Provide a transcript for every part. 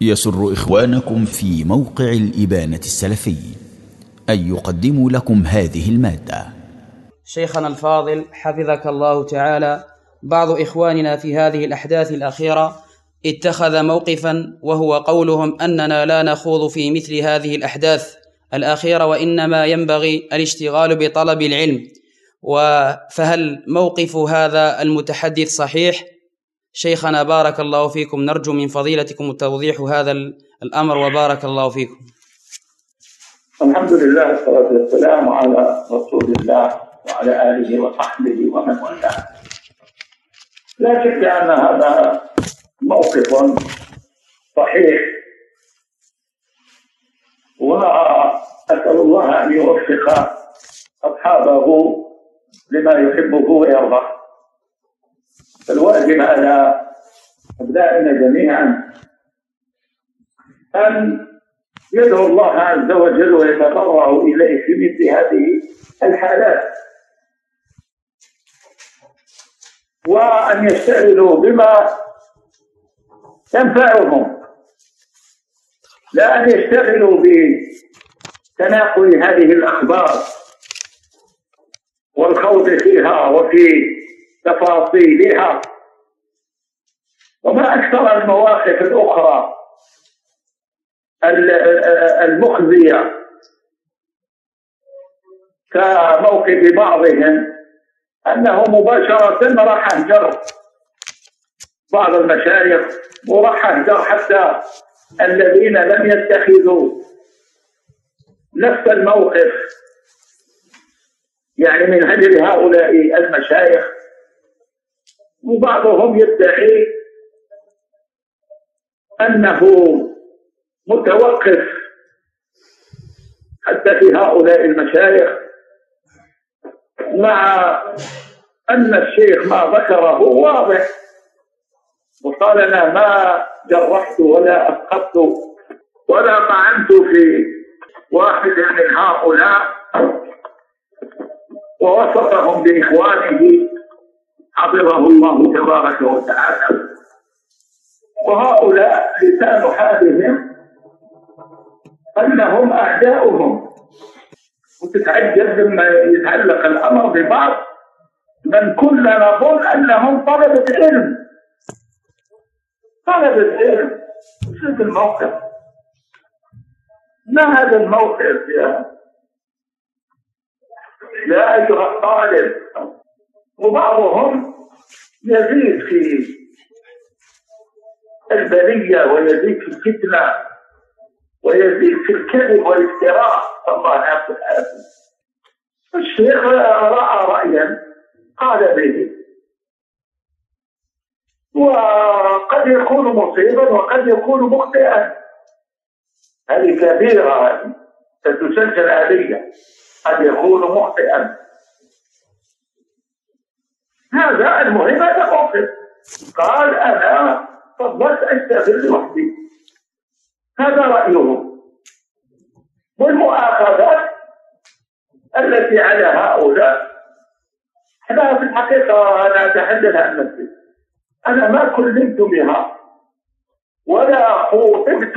يسر إخوانكم في موقع الإبانة السلفي أن يقدموا لكم هذه المادة. شيخنا الفاضل حفظك الله تعالى، بعض إخواننا في هذه الأحداث الأخيرة اتخذ موقفا، وهو قولهم أننا لا نخوض في مثل هذه الأحداث الأخيرة، وإنما ينبغي الاشتغال بطلب العلم. فهل موقف هذا المتحدث صحيح؟ شيخنا بارك الله فيكم، نرجو من فضيلتكم توضيح هذا الأمر وبارك الله فيكم. الحمد لله والصلاة والسلام على رسول الله وعلى آله وصحبه ومن والاه. لا شك أن هذا موقف صحيح، وأسأل الله أن يوفق أصحابه لما يحبه ويرضاه. فالواجب على أبنائنا جميعا أن يدعو الله عز وجل ويتضرعوا إليه في مثل هذه الحالات، وأن يشتغلوا بما ينفعهم، لا أن يشتغلوا بتناقل هذه الأخبار والخوض فيها وفي تفاصيلها. وما أكثر المواقف الأخرى المخزية كموقف بعضهم أنه مباشرة راح أهجر بعض المشايخ، وراح أهجر حتى الذين لم يتخذوا نفس الموقف، يعني من هجر هؤلاء المشايخ. وبعضهم يدعي أنه متوقف حتى في هؤلاء المشايخ، مع أن الشيخ ما ذكره واضح، وقال أنا ما جرحت ولا أسقطت ولا طعنت في واحد من هؤلاء، ووصفهم بإخوانه حفظه الله تبارك وتعالى. وهؤلاء لسان حالهم أنهم أعداؤهم، وتتعجب لما يتعلق الأمر ببعض من كنا نظن أنهم طلبة علم. طلبة علم، وش هذا الموقف؟ ما هذا الموقف يا أيها الطالب؟ وبعضهم يزيد في البلية ويزيد في الفتنة ويزيد في الكذب والافتراء. الله يعفو العافية. الشيخ رأى رأيا قال به، وقد يكون مصيبا وقد يكون مخطئا، هذه كبيرة ستسجل عليها، قد يكون مخطئا. هذا المهم هذا موقف، قال أنا فضلت أشتغل لوحدي، هذا رأيه. والمؤاخذات التي على هؤلاء، أنا في الحقيقة أنا أتحدث عن نفسي، أنا ما كلمت بها ولا خوطبت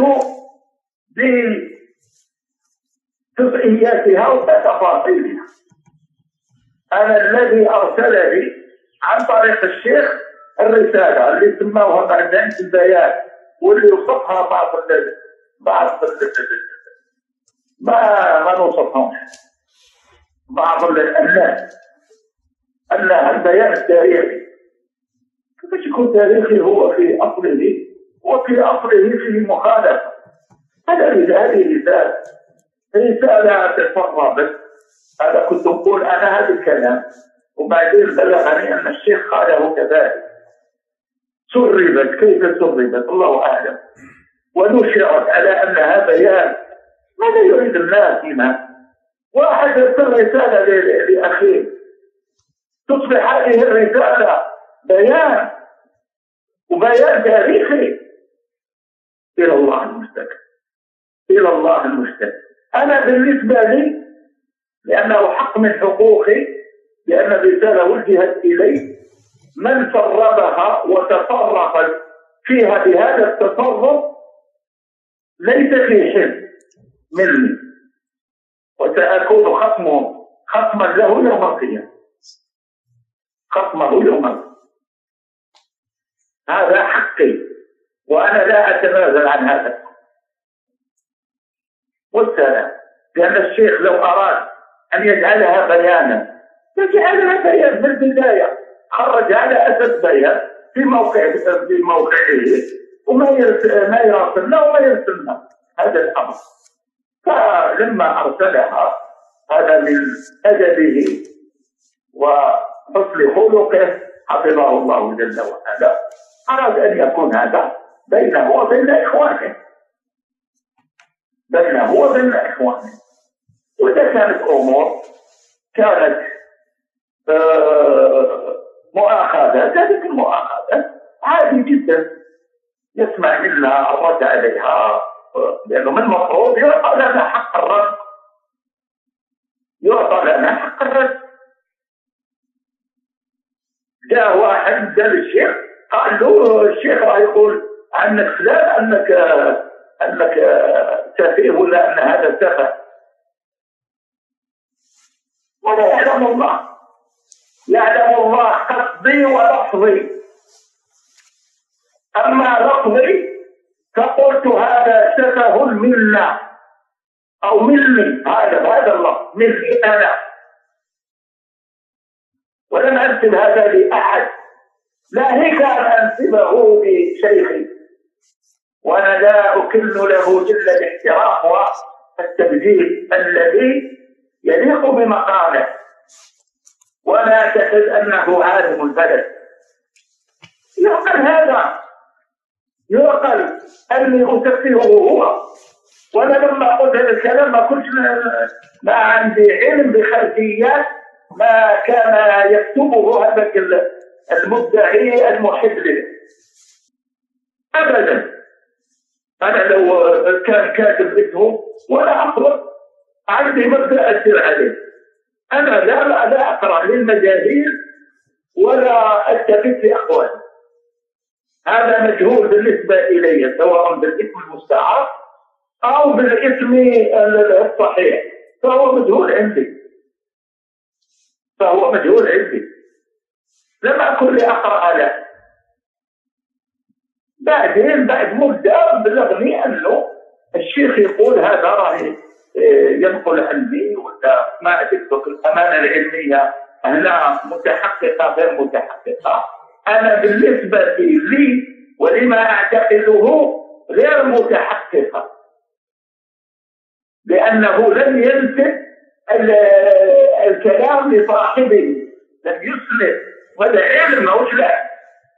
بجزئياتها وتفاصيلها. أنا الذي أرسل لي عن طريق الشيخ الرسالة اللي سموها بعدين البيان، واللي وصفها بعض ما نوصفهمش بعض الناس أن البيان التاريخي. كيف يكون تاريخي هو في أصله وفي أصله فيه مخالفة؟ هذه رسالة تسربت. هذا كنت أقول أنا هذا الكلام، وبعدين بلغني أن الشيخ قاله كذلك. سربت، كيف سربت الله أعلم، ونشرت على أنها بيان. ماذا يريد الناس هنا؟ واحد يرسل رسالة لأخيه تصبح هذه الرسالة بيان، وبيان تاريخي. إلى الله المستكبر، إلى الله المستكبر. أنا بالنسبة لي، لأنه حق من حقوقي، لأن الرسالة وجهت إلي، من سربها وتصرف فيها بهذا التصرف ليس في حزب مني، وسأكون خصما له يوم القيامة، خصمه يوم القيامة. هذا حقي وأنا لا أتنازل عن هذا. والسلام، لأن الشيخ لو أراد أن يجعلها بيانا يجعلها بيان من البداية، خرج على أساس بيان في موقعه وما يرسلنا وما يرسلنا هذا الأمر. فلما أرسلها هذا من أدبه وحسن خلقه حفظه الله جل وعلا، أراد أن يكون هذا بينه وبين إخوانه، بينه وبين إخوانه. وإذا كانت أمور كانت مؤاخذات، هذه المؤاخذات عادي جدا، يسمع منها الرد عليها، لأنه من المفروض يعطى لنا حق الرد، يعطى لنا حق الرد. جاء واحد قال الشيخ، قال له الشيخ راح يقول عنك فلان أنك سفيه ولا أن هذا سفه، ولا يعلم الله، يعلم الله قصدي ولفظي. أما لفظي فقلت هذا سفه منا أو مني، هذا الله مني أنا، ولم أنسب هذا لأحد، لا هيك أن أنسبه لشيخي، وأنا لا أكل له إلا الاحترام والتبجيل الذي يليق بمقامه، وأنا أعتقد أنه عالم البلد. يعقل هذا، يعقل أني أسفهه هو، وأنا لما قلت هذا الكلام ما كنت ما عندي علم بخلفيات ما كان يكتبه هذا المدعي المحب له أبدا. أنا لو كان كاتب اسمه ولا أخلق عندي مبدأ أسير عليه، أنا لا أقرأ للمجاهيل ولا ألتفت لأخواني، هذا مجهول بالنسبة إلي، سواء بالاسم المستعار أو بالاسم الصحيح، فهو مجهول عندي، لم أكن لأقرأ له. بعدين بعد مدة بلغني أنه الشيخ يقول هذا راه ينقل عني ولا ما أدرك الأمانة العلمية هنا متحققة غير متحققة. أنا بالنسبة لي ولما أعتقده غير متحققة، لأنه لم ينسب الكلام لصاحبه، لم يسلم، وهذا علم ماهوش لا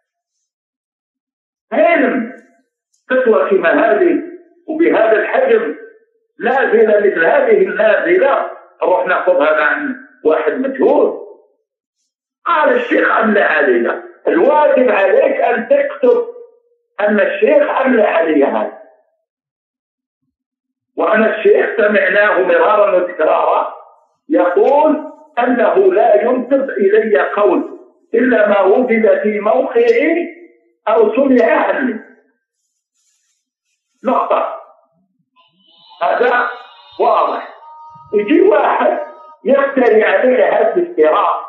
علم. فتوى كما هذه وبهذا الحجم نازلة مثل هذه النازلة نروح ناخذها عن واحد مجهول. قال الشيخ أملى علينا، الواجب عليك أن تكتب أن الشيخ أملى عليها، وأنا الشيخ سمعناه مرارا وتكرارا يقول أنه لا ينسب إلي قول إلا ما وجد في موقعي أو سمع عني، نقطة. هذا واضح. يجي واحد يفتري عليه هذا الافتراء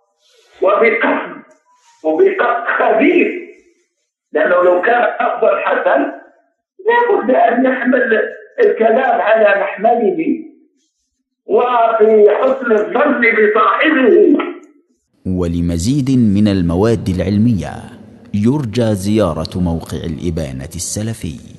وبقصد خبيث، لأنه لو كان أفضل حسن لابد أن يحمل الكلام على محمله وفي حسن الظن بصاحبه. ولمزيد من المواد العلمية يرجى زيارة موقع الإبانة السلفي.